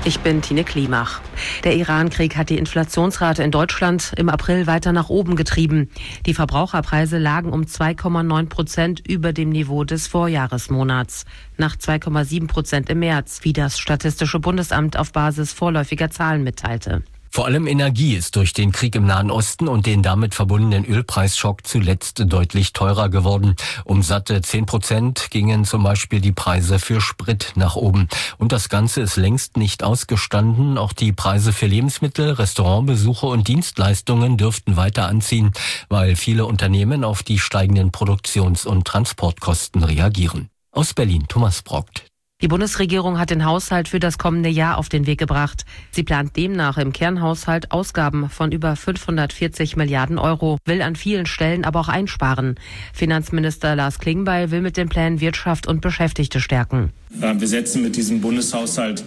Ich bin Tine Klimach. Der Iran-Krieg hat die Inflationsrate in Deutschland im April weiter nach oben getrieben. Die Verbraucherpreise lagen um 2,9% über dem Niveau des Vorjahresmonats, nach 2,7% im März, wie das Statistische Bundesamt auf Basis vorläufiger Zahlen mitteilte. Vor allem Energie ist durch den Krieg im Nahen Osten und den damit verbundenen Ölpreisschock zuletzt deutlich teurer geworden. Um satte 10% gingen zum Beispiel die Preise für Sprit nach oben. Und das Ganze ist längst nicht ausgestanden. Auch die Preise für Lebensmittel, Restaurantbesuche und Dienstleistungen dürften weiter anziehen, weil viele Unternehmen auf die steigenden Produktions- und Transportkosten reagieren. Aus Berlin, Thomas Brockt. Die Bundesregierung hat den Haushalt für das kommende Jahr auf den Weg gebracht. Sie plant demnach im Kernhaushalt Ausgaben von über 540 Milliarden Euro, will an vielen Stellen aber auch einsparen. Finanzminister Lars Klingbeil will mit den Plänen Wirtschaft und Beschäftigte stärken. Wir setzen mit diesem Bundeshaushalt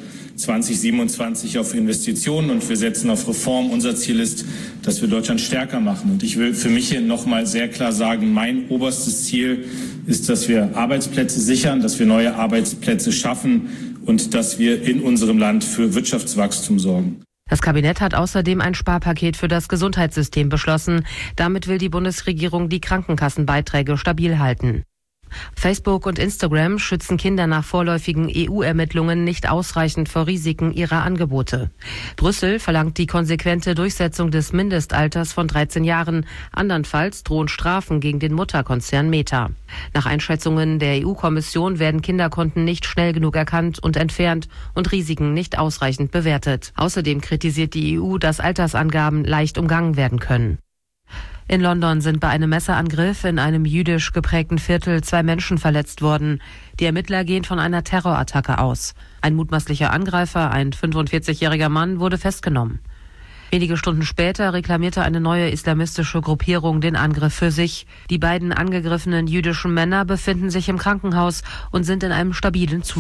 2027 auf Investitionen und wir setzen auf Reform. Unser Ziel ist, dass wir Deutschland stärker machen. Und ich will für mich hier nochmal sehr klar sagen, mein oberstes Ziel ist, dass wir Arbeitsplätze sichern, dass wir neue Arbeitsplätze schaffen und dass wir in unserem Land für Wirtschaftswachstum sorgen. Das Kabinett hat außerdem ein Sparpaket für das Gesundheitssystem beschlossen. Damit will die Bundesregierung die Krankenkassenbeiträge stabil halten. Facebook und Instagram schützen Kinder nach vorläufigen EU-Ermittlungen nicht ausreichend vor Risiken ihrer Angebote. Brüssel verlangt die konsequente Durchsetzung des Mindestalters von 13 Jahren. Andernfalls drohen Strafen gegen den Mutterkonzern Meta. Nach Einschätzungen der EU-Kommission werden Kinderkonten nicht schnell genug erkannt und entfernt und Risiken nicht ausreichend bewertet. Außerdem kritisiert die EU, dass Altersangaben leicht umgangen werden können. In London sind bei einem Messerangriff in einem jüdisch geprägten Viertel 2 Menschen verletzt worden. Die Ermittler gehen von einer Terrorattacke aus. Ein mutmaßlicher Angreifer, ein 45-jähriger Mann, wurde festgenommen. Wenige Stunden später reklamierte eine neue islamistische Gruppierung den Angriff für sich. Die beiden angegriffenen jüdischen Männer befinden sich im Krankenhaus und sind in einem stabilen Zustand.